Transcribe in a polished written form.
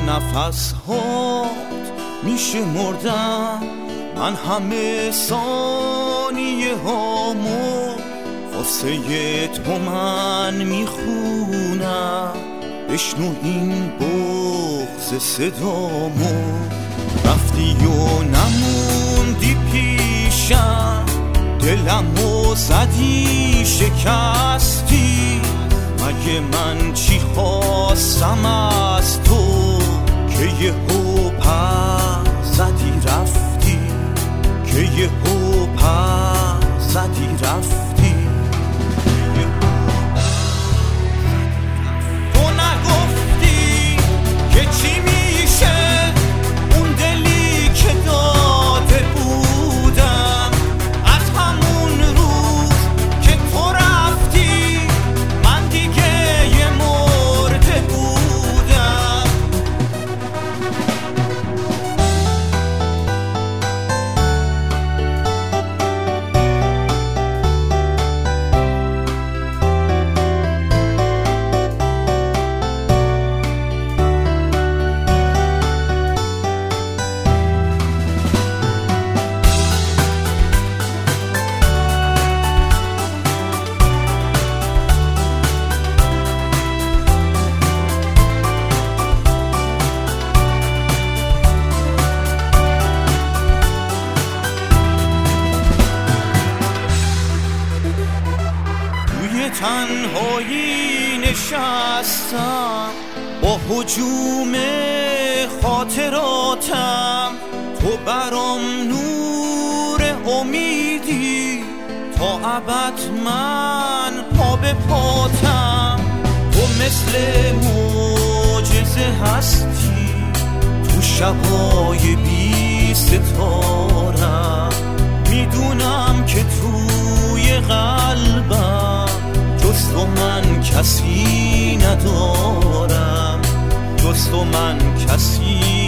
نفس هات میشه مردم، من همه ثانیه هامو واسه تو من میخونم. بشنو این بغض صدامو، رفتی و نموندی پیشم، دلمو زدی شکستی. مگه من چی خواستم از تو که یهو پر زدی رفتی، که یهو پر زدی رفتی. تو نگفتی که چی میشه اون دلی که داده بودم. از همون روز که تو رفتی من دیگه یه مرده بودم. تنهایی نشستم با هجوم خاطراتم، تو برام نور امیدی، تا ابد من پا به پاتم. تو مثل معجزه هستی تو شبای بی ستارم. میدونم که توی قلبم جز تو من کسی ندارم، جز تو من کسی